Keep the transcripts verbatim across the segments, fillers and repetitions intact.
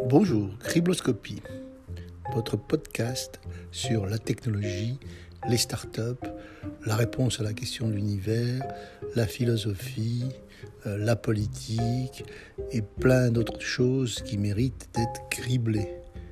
Bonjour, Cribloscopie, votre podcast sur la technologie, les startups, la réponse à la question de l'univers, la philosophie, euh, la politique et plein d'autres choses qui méritent d'être criblées.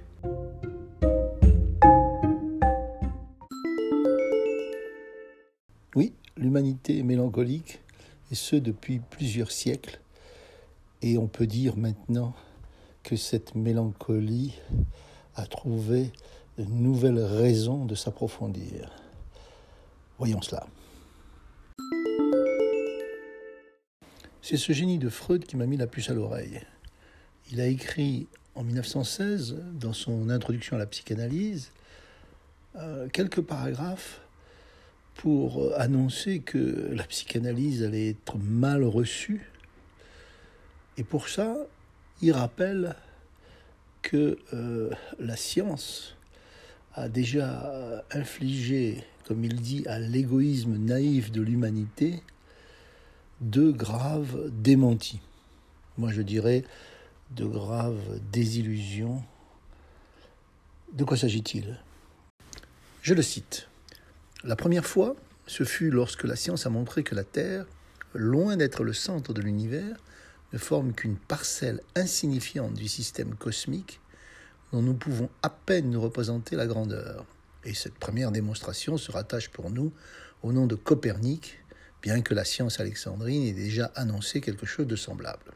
Oui, l'humanité est mélancolique, et ce depuis plusieurs siècles, et on peut dire maintenant que cette mélancolie a trouvé de nouvelles raisons de s'approfondir. Voyons cela. C'est ce génie de Freud qui m'a mis la puce à l'oreille. Il a écrit en dix-neuf cent seize, dans son introduction à la psychanalyse, euh, quelques paragraphes pour annoncer que la psychanalyse allait être mal reçue. Et pour ça, il rappelle que euh, la science a déjà infligé, comme il dit, à l'égoïsme naïf de l'humanité, de graves démentis. Moi, je dirais de graves désillusions. De quoi s'agit-il ? Je le cite. La première fois, ce fut lorsque la science a montré que la Terre, loin d'être le centre de l'univers, ne forme qu'une parcelle insignifiante du système cosmique dont nous pouvons à peine nous représenter la grandeur. Et cette première démonstration se rattache pour nous au nom de Copernic, bien que la science alexandrine ait déjà annoncé quelque chose de semblable.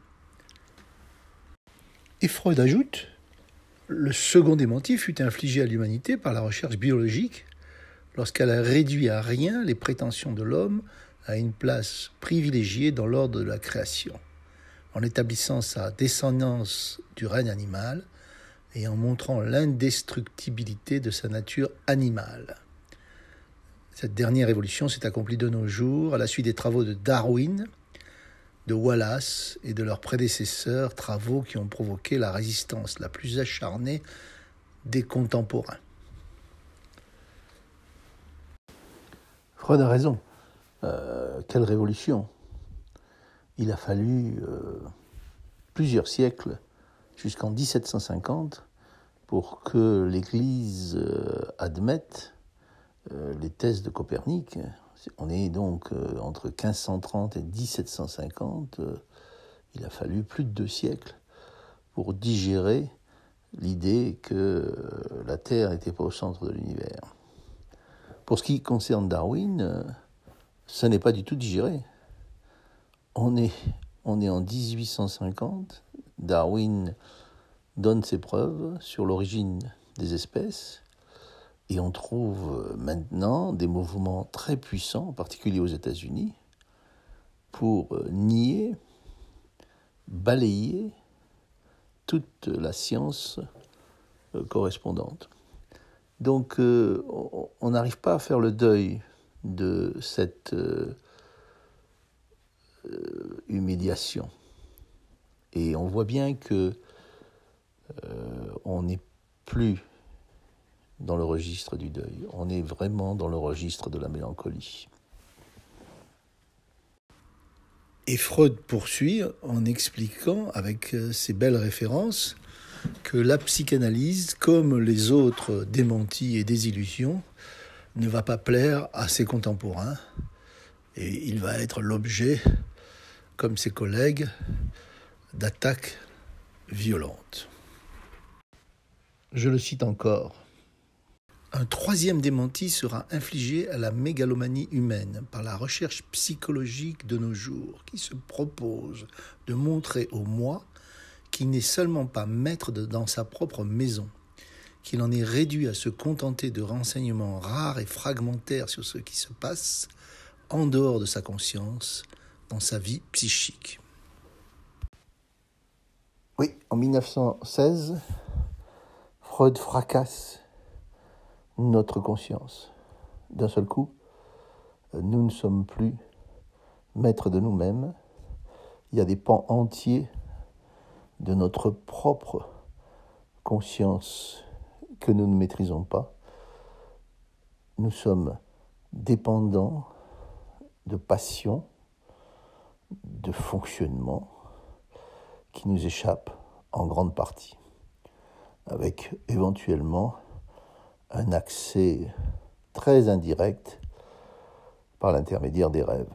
Et Freud ajoute, le second démenti fut infligé à l'humanité par la recherche biologique, lorsqu'elle a réduit à rien les prétentions de l'homme à une place privilégiée dans l'ordre de la création, en établissant sa descendance du règne animal et en montrant l'indestructibilité de sa nature animale. Cette dernière évolution s'est accomplie de nos jours à la suite des travaux de Darwin, de Wallace et de leurs prédécesseurs, travaux qui ont provoqué la résistance la plus acharnée des contemporains. Freud a raison. Euh, quelle révolution ! Il a fallu euh, plusieurs siècles, jusqu'en dix-sept cent cinquante, pour que l'Église euh, admette euh, les thèses de Copernic. On est donc euh, entre quinze cent trente et dix-sept cent cinquante. Euh, il a fallu plus de deux siècles pour digérer l'idée que euh, la Terre n'était pas au centre de l'univers. Pour ce qui concerne Darwin, euh, ça n'est pas du tout digéré. On est, on est en dix-huit cent cinquante, Darwin donne ses preuves sur l'origine des espèces, et on trouve maintenant des mouvements très puissants, en particulier aux États-Unis, pour nier, balayer toute la science correspondante. Donc euh, on n'arrive pas à faire le deuil de cette euh, euh, humiliation. Et on voit bien que euh, on n'est plus dans le registre du deuil, on est vraiment dans le registre de la mélancolie. Et Freud poursuit en expliquant, avec ses belles références, que la psychanalyse, comme les autres démentis et désillusions, ne va pas plaire à ses contemporains, et il va être l'objet, comme ses collègues, d'attaques violentes. Je le cite encore. Un troisième démenti sera infligé à la mégalomanie humaine par la recherche psychologique de nos jours, qui se propose de montrer au moi qu'il n'est seulement pas maître de, dans sa propre maison, qu'il en est réduit à se contenter de renseignements rares et fragmentaires sur ce qui se passe en dehors de sa conscience, dans sa vie psychique. Oui, en dix-neuf cent seize, Freud fracasse notre conscience. D'un seul coup, nous ne sommes plus maîtres de nous-mêmes. Il y a des pans entiers de notre propre conscience que nous ne maîtrisons pas. Nous sommes dépendants de passions, de fonctionnements qui nous échappent en grande partie. avec éventuellement un accès très indirect par l'intermédiaire des rêves.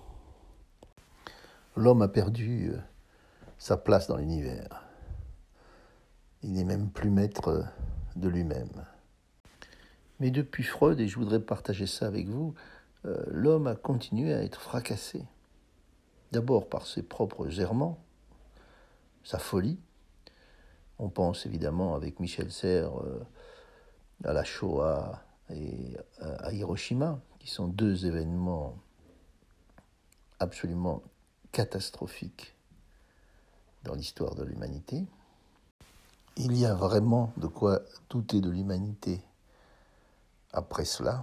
L'homme a perdu sa place dans l'univers. Il n'est même plus maître de lui-même. Mais depuis Freud, et je voudrais partager ça avec vous, euh, l'homme a continué à être fracassé. D'abord par ses propres errements, sa folie. On pense évidemment avec Michel Serres euh, à la Shoah et à Hiroshima, qui sont deux événements absolument catastrophiques dans l'histoire de l'humanité. Il y a vraiment de quoi douter de l'humanité après cela.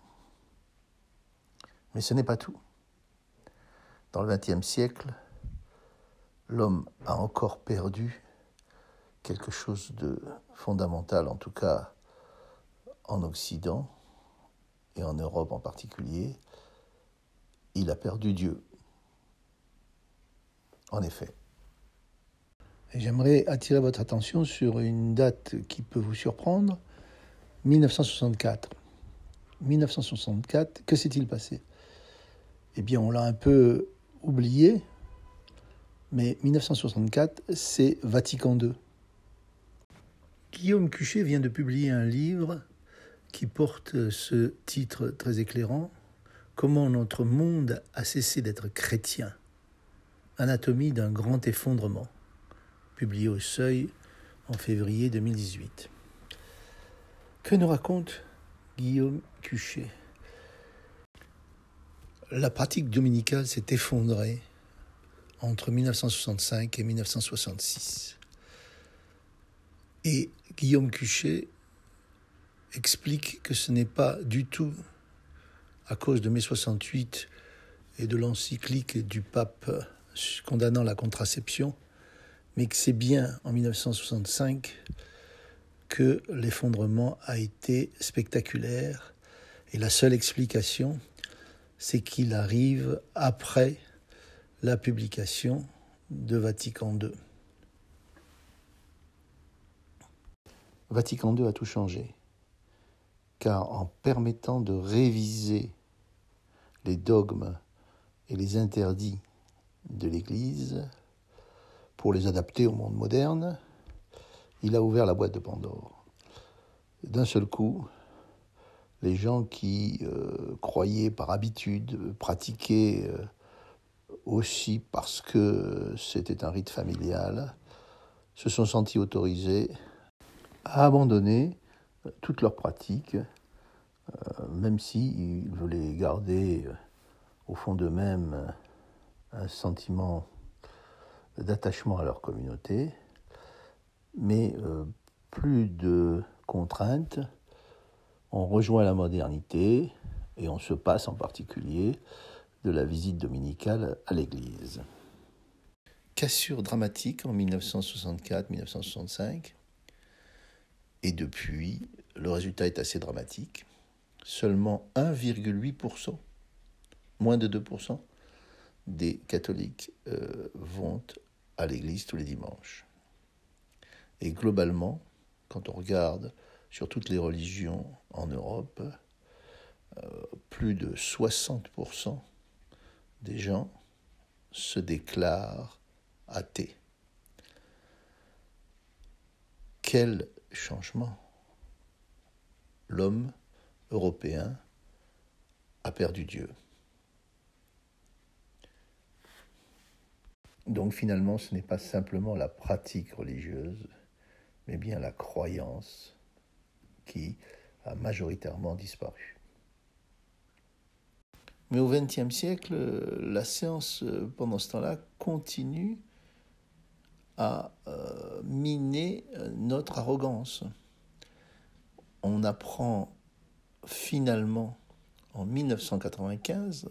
Mais ce n'est pas tout. Dans le vingtième siècle, l'homme a encore perdu quelque chose de fondamental, en tout cas en Occident et en Europe en particulier. Il a perdu Dieu. En effet. Et j'aimerais attirer votre attention sur une date qui peut vous surprendre, dix-neuf cent soixante-quatre. dix-neuf cent soixante-quatre, que s'est-il passé ? Eh bien, on l'a un peu oublié, mais dix-neuf cent soixante-quatre, c'est Vatican deux. Guillaume Cuchet vient de publier un livre qui porte ce titre très éclairant, « Comment notre monde a cessé d'être chrétien. Anatomie d'un grand effondrement », publié au Seuil en février deux mille dix-huit. Que nous raconte Guillaume Cuchet ? La pratique dominicale s'est effondrée entre dix-neuf cent soixante-cinq et dix-neuf cent soixante-six. Et Guillaume Cuchet explique que ce n'est pas du tout à cause de mai soixante-huit et de l'encyclique du pape condamnant la contraception, mais que c'est bien en dix-neuf cent soixante-cinq que l'effondrement a été spectaculaire. Et la seule explication, c'est qu'il arrive après la publication de Vatican deux. Vatican deux a tout changé, car en permettant de réviser les dogmes et les interdits de l'Église pour les adapter au monde moderne, il a ouvert la boîte de Pandore. D'un seul coup, les gens qui euh, croyaient par habitude, pratiquaient euh, aussi parce que c'était un rite familial, se sont sentis autorisés à abandonner toutes leurs pratiques, euh, même s'ils voulaient garder euh, au fond d'eux-mêmes euh, un sentiment d'attachement à leur communauté, mais euh, plus de contraintes, on rejoint la modernité et on se passe en particulier de la visite dominicale à l'église. Cassure dramatique en dix-neuf cent soixante-quatre dix-neuf cent soixante-cinq, et depuis, le résultat est assez dramatique. Seulement un virgule huit pour cent, moins de deux pour cent, des catholiques euh, vont à l'église tous les dimanches. Et globalement, quand on regarde sur toutes les religions en Europe, euh, plus de soixante pour cent des gens se déclarent athées. Quel changement! L'homme européen a perdu Dieu. Donc finalement, ce n'est pas simplement la pratique religieuse, mais bien la croyance qui a majoritairement disparu. Mais au vingtième siècle, la science, pendant ce temps-là, continue à euh, miner notre arrogance. On apprend finalement, en dix-neuf cent quatre-vingt-quinze,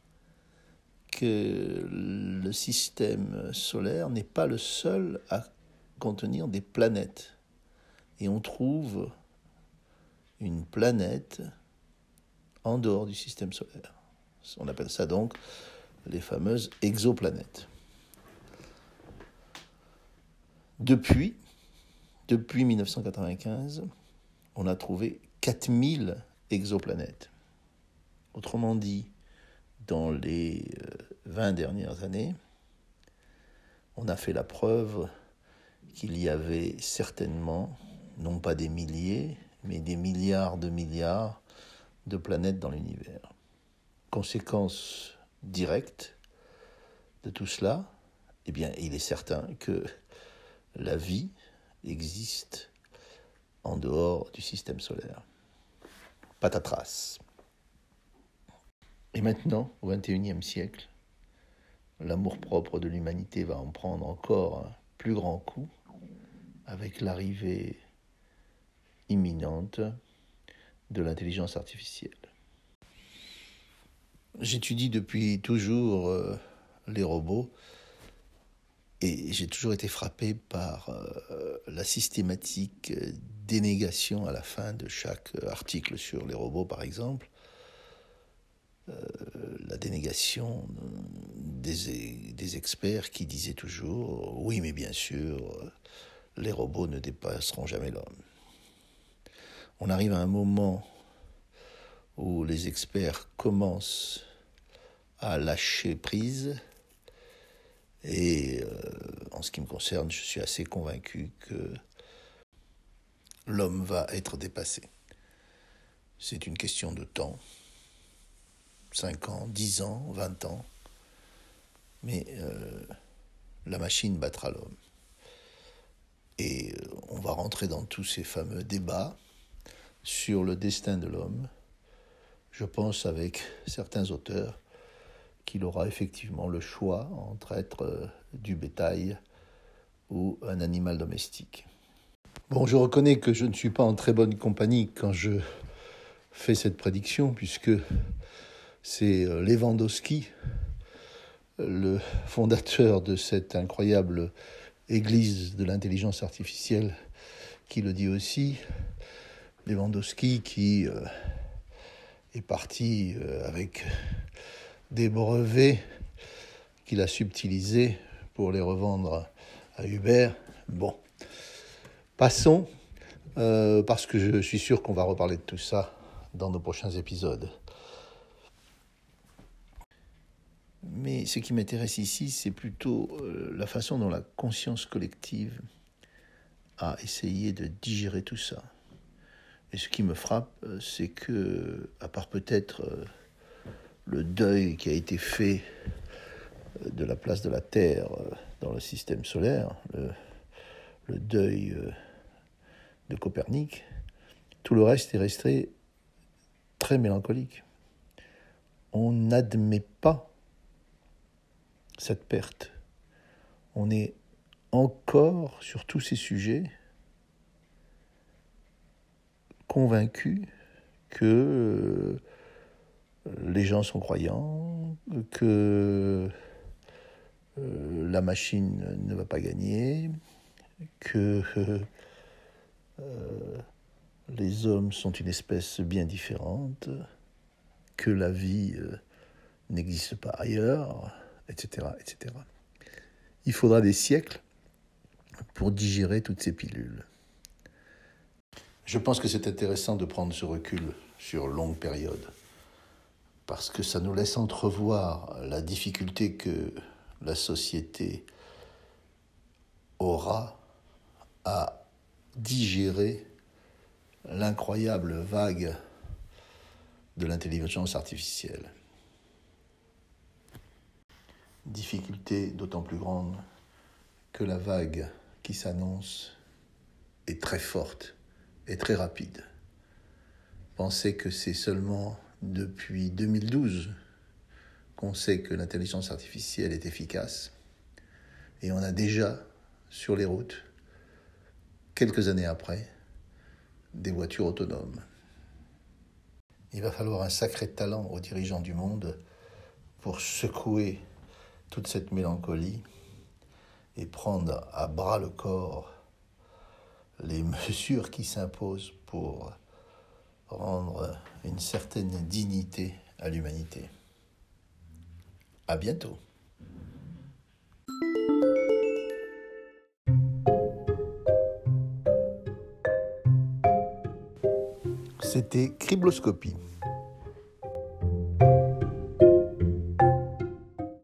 que le système solaire n'est pas le seul à contenir des planètes. Et on trouve une planète en dehors du système solaire. On appelle ça donc les fameuses exoplanètes. Depuis, depuis mille neuf cent quatre-vingt-quinze, on a trouvé quatre mille exoplanètes. Autrement dit, dans les vingt dernières années, on a fait la preuve qu'il y avait certainement, non pas des milliers, mais des milliards de milliards de planètes dans l'univers. Conséquence directe de tout cela, eh bien, il est certain que la vie existe en dehors du système solaire. Patatras. Et maintenant, au vingt et unième siècle, l'amour-propre de l'humanité va en prendre encore un plus grand coup avec l'arrivée imminente de l'intelligence artificielle. J'étudie depuis toujours euh, les robots et j'ai toujours été frappé par euh, la systématique dénégation à la fin de chaque article sur les robots, par exemple. Euh, la dénégation des, des experts qui disaient toujours « Oui, mais bien sûr, les robots ne dépasseront jamais l'homme ». On arrive à un moment où les experts commencent à lâcher prise et euh, en ce qui me concerne, je suis assez convaincu que l'homme va être dépassé. C'est une question de temps, cinq ans, dix ans, vingt ans, mais euh, la machine battra l'homme. Et euh, on va rentrer dans tous ces fameux débats sur le destin de l'homme. Je pense avec certains auteurs qu'il aura effectivement le choix entre être euh, du bétail ou un animal domestique. Bon, je reconnais que je ne suis pas en très bonne compagnie quand je fais cette prédiction, puisque c'est euh, Lewandowski, le fondateur de cette incroyable église de l'intelligence artificielle, qui le dit aussi. Lewandowski qui euh, est parti euh, avec des brevets qu'il a subtilisés pour les revendre à Uber. Bon, passons, euh, parce que je suis sûr qu'on va reparler de tout ça dans nos prochains épisodes. Mais ce qui m'intéresse ici, c'est plutôt euh, la façon dont la conscience collective a essayé de digérer tout ça. Et ce qui me frappe, c'est que, à part peut-être euh, le deuil qui a été fait de la place de la Terre dans le système solaire, le, le deuil de Copernic, tout le reste est resté très mélancolique. On n'admet pas cette perte. On est encore, sur tous ces sujets, convaincu que les gens sont croyants, que la machine ne va pas gagner, que euh, les hommes sont une espèce bien différente, que la vie euh, n'existe pas ailleurs, et cetera, et cetera. Il faudra des siècles pour digérer toutes ces pilules. Je pense que c'est intéressant de prendre ce recul sur longue période, parce que ça nous laisse entrevoir la difficulté que la société aura à digérer l'incroyable vague de l'intelligence artificielle. Difficulté d'autant plus grande que la vague qui s'annonce est très forte et très rapide. Pensez que c'est seulement depuis deux mille douze qu'on sait que l'intelligence artificielle est efficace et on a déjà sur les routes, quelques années après, des voitures autonomes. Il va falloir un sacré talent aux dirigeants du monde pour secouer toute cette mélancolie et prendre à bras le corps les mesures qui s'imposent pour rendre une certaine dignité à l'humanité. À bientôt. C'était Cribloscopie.